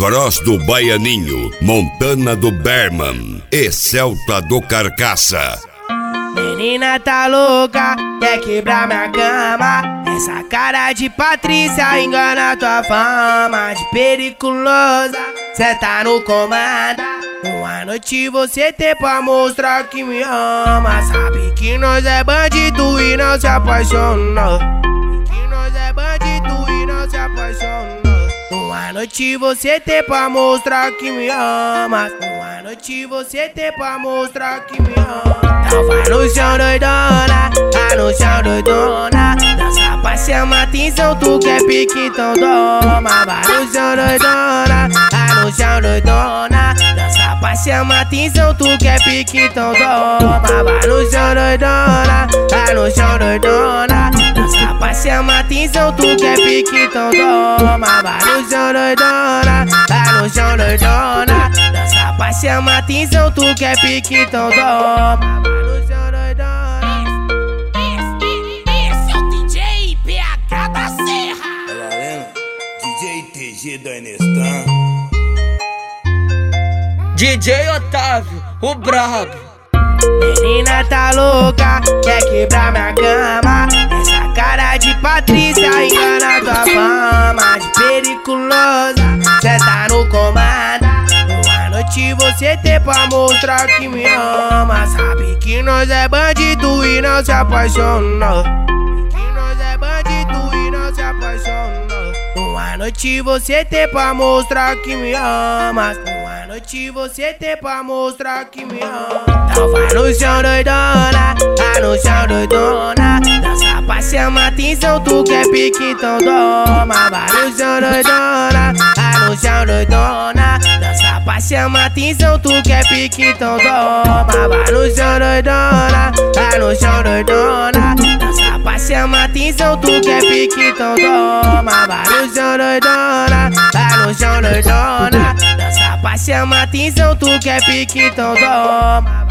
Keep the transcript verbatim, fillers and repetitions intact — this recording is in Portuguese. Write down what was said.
Cross do Baianinho, Montana do Berman e Celta do Carcaça. Menina tá louca, quer quebrar minha cama. Essa cara de Patrícia engana tua fama de periculosa. Cê tá no comando. Uma noite você tem pra mostrar que me ama. Sabe que nós é bandido e não se apaixona. Que nós é bandido e não se apaixona. Uma noite você tem pra mostrar que me ama. Uma noite você tem pra mostrar que me ama. Então vai no chão doidona, vai no chão doidona. Dança pra chamar atenção, tu quer pique então toma. Vai no chão doidona, vai no chão doidona. Dança pra chamar atenção, tu quer pique então toma. Vai no chão doidona, vai no chão doidona. Dança pra chamar atenção, tu quer pique então toma. Vai no chão doidona, vai no chão doidona. Dança pra chamar atenção, tu quer pique então toma. Vai no chão doidona. Esse é o D J P H da Serra. Tá valendo? D J T G do Enestan. D J Otávio, o brabo. Menina tá louca, quer quebrar minha cama. Essa cara de Patrícia engana tua fama de periculosa. Cê tá no comando. Uma noite você tem pra mostrar que me ama. Sabe que nós é bandido e não se apaixona. Que nós é bandido e não se apaixona. Uma noite você tem pra mostrar que me ama. Uma noite você tem pra mostrar que me ama. Então vai no chão doidona, vai no chão doidona. Dança pra chamar atenção, tu quer pique então toma. Vai no chão doidona, vai no chão doidona. Dança pra chamar atenção, tu quer pique então toma. Vai no chão doidona, vai no chão doidona. Dança pra chamar atenção, tu quer pique então toma. Vai no chão doidona, vai no chão doidona. Dança pra chamar atenção, tu quer pique então toma.